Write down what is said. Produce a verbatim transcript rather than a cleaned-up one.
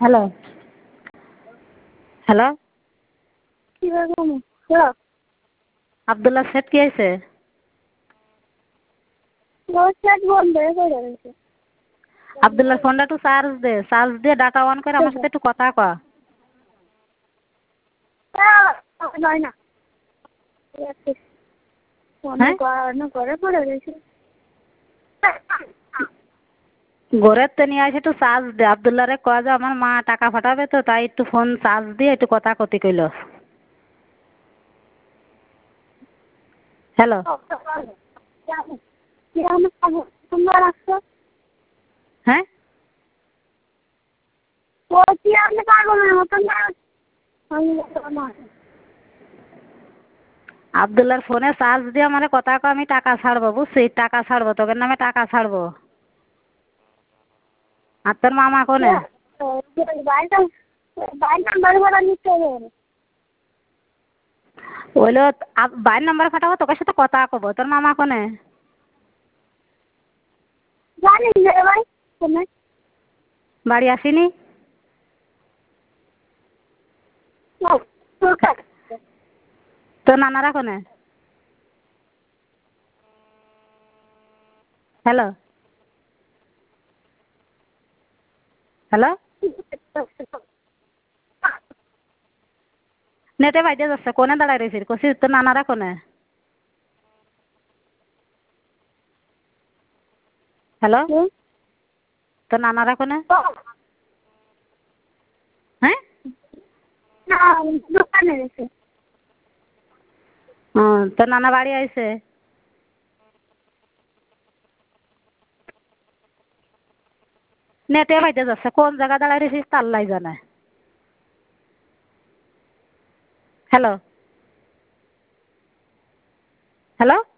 Hello hello Abdullah set কি হয়েছে? আবদুল্লাহ ফোনটা একটু চার্জ দে, চার্জ দিয়ে ডাটা অন করে আমার সাথে একটু কথা কয়। হ্যাঁ ঘরের তো নিয়ে আসে একটু চার্জ দে। আবদুল্লাহরে কয় যে আমার মা টাকা পাঠাবে তো, তাই একটু ফোন চার্জ দিয়ে একটু কথা কতি কইল। হ্যালো হ্যাঁ আবদুল্লাহর ফোনে চার্জ দিয়ে আমার কথা কয়, আমি টাকা ছাড়বো বুঝছি, টাকা ছাড়বো, তোদের নামে টাকা ছাড়বো। আর তোর মামা কোনে? ওইলো বাইর নাম্বার ফাটাবো, তোকে সাথে কথা কব। তোর মামা কোনে? বাড়ি আসিনি? তোর নানারা কোনে? হ্যালো হ্যালো নেটে বাইতে যাচ্ছে, কোনে দাঁড়ায় রয়েছিস? কষি তোর নানারা কোনে? হ্যালো তোর নানারা কোনে? হ্যাঁ ও তোর নানা বাড়ি আইছে? নেটে বাইতে যাচ্ছে, কোন জায়গা দাঁড়ায় রয়েছিস তা আল্লাহ জানে। Hello hello